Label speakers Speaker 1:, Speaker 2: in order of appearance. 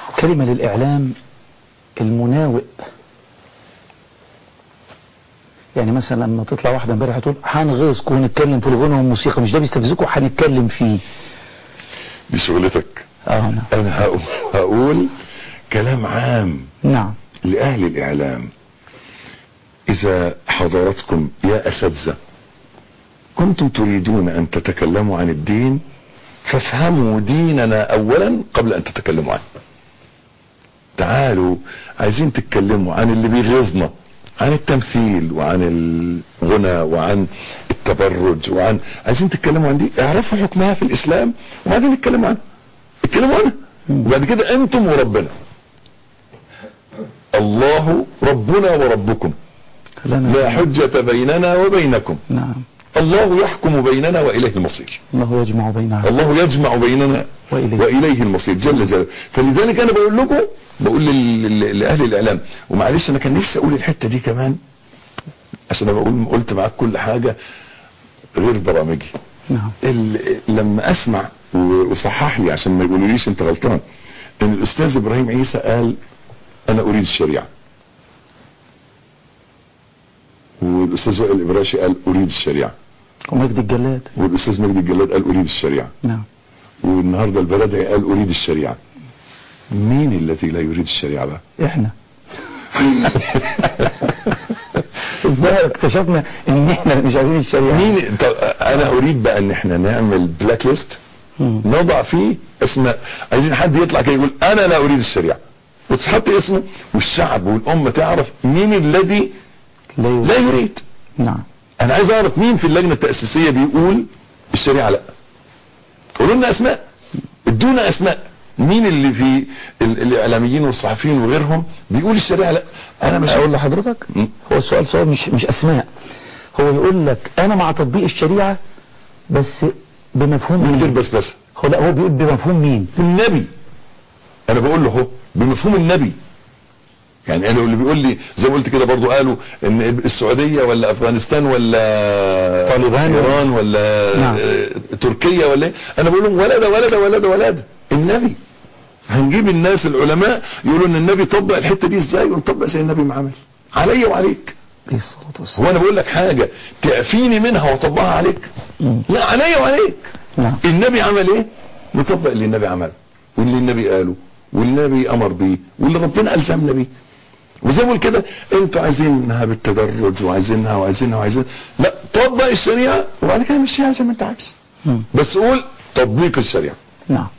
Speaker 1: كلمة للإعلام المناوئ. يعني مثلا لما تطلع واحدة امبارح تقول هنغيظكم ونتكلم في الغنى والموسيقى، مش ده بيستفزكم؟ هنتكلم فيه.
Speaker 2: دي شغلتك.
Speaker 1: نعم.
Speaker 2: انا هقول كلام عام.
Speaker 1: نعم.
Speaker 2: لأهل الإعلام: إذا حضرتكم يا أساتذة كنتم تريدون أن تتكلموا عن الدين فافهموا ديننا أولا قبل أن تتكلموا عنه. تعالوا عايزين تتكلموا عن اللي بيغيظنا، عن التمثيل وعن الغنى وعن التبرج عايزين تتكلموا عن دي، اعرفوا حكمها في الإسلام وبعدين نتكلموا عنها. اتكلموا عنها وبعد كده أنتم وربنا. الله ربنا وربكم لا حجة بيننا وبينكم.
Speaker 1: نعم.
Speaker 2: الله يحكم بيننا وإليه المصير.
Speaker 1: الله يجمع بيننا.
Speaker 2: الله يجمع بيننا وإليه المصير جل جلاله. فلذلك أنا بقول لكم، بقول لأهل الإعلام، ومعلش أنا كان نفسي أقول الحتة دي كمان عشان أنا قلت معاك كل حاجة غير برامجي.
Speaker 1: نعم.
Speaker 2: لما أسمع وصحح لي عشان ما يقولوليش أنت غلطان، إن الأستاذ إبراهيم عيسى قال أنا أريد الشريعة، والاستاذ وائل الابراشي قال اريد الشريعه،
Speaker 1: ومجدي الجلاد
Speaker 2: والاستاذ مجدي الجلاد قال اريد الشريعه.
Speaker 1: نعم.
Speaker 2: والنهارده البلدعي قال اريد الشريعه. مين الذي لا يريد الشريعه بقى؟
Speaker 1: احنا. ازاي اكتشفنا ان احنا مش عايزين الشريعه؟
Speaker 2: مين؟ طب انا اريد بقى ان احنا نعمل بلاك ليست نضع فيه اسماء، عايزين حد يطلع كده يقول انا لا اريد الشريعه، وتحط اسمه والشعب والامه تعرف مين الذي لا يريد.
Speaker 1: نعم.
Speaker 2: انا عايز اعرف مين في اللجنه التاسيسيه بيقول الشريعه لا. قولوا لنا اسماء، ادونا اسماء. مين اللي في الاعلاميين والصحفيين وغيرهم بيقول الشريعه لا؟
Speaker 1: انا مش هقول لحضرتك. هو السؤال سؤال مش اسماء، هو يقول لك انا مع تطبيق الشريعه بس بمفهوم
Speaker 2: من غير
Speaker 1: مين؟
Speaker 2: بس
Speaker 1: هو لا، هو بيقول بمفهوم مين؟
Speaker 2: النبي. انا بقول له هو بمفهوم النبي. يعني انا اللي بيقول لي زي ما قلت كده برضو قالوا ان السعوديه ولا افغانستان ولا
Speaker 1: طالبان
Speaker 2: ايران ولا
Speaker 1: نعم.
Speaker 2: تركيا ولا ايه، انا بقول لهم ولا ده ولا ده ولا ده ولا ده، النبي. هنجيب الناس العلماء يقولوا ان النبي طبق الحته دي ازاي، ونطبق زي النبي ما عمل عليا وعليك. هو انا بقول لك حاجه تعفيني منها واطبقها عليك؟ لا، عليا وعليك.
Speaker 1: نعم.
Speaker 2: النبي عمل ايه نطبق اللي النبي عمله واللي النبي قاله واللي النبي امر بيه واللي ربنا الزمنا بيه. وزي ما بقول كده انتوا عايزينها بالتدرج وعايزينها، لا، طبق الشريعه وبعد كده مشيها زي ما انت عايز، بس قول تطبيق الشريعه.
Speaker 1: نعم.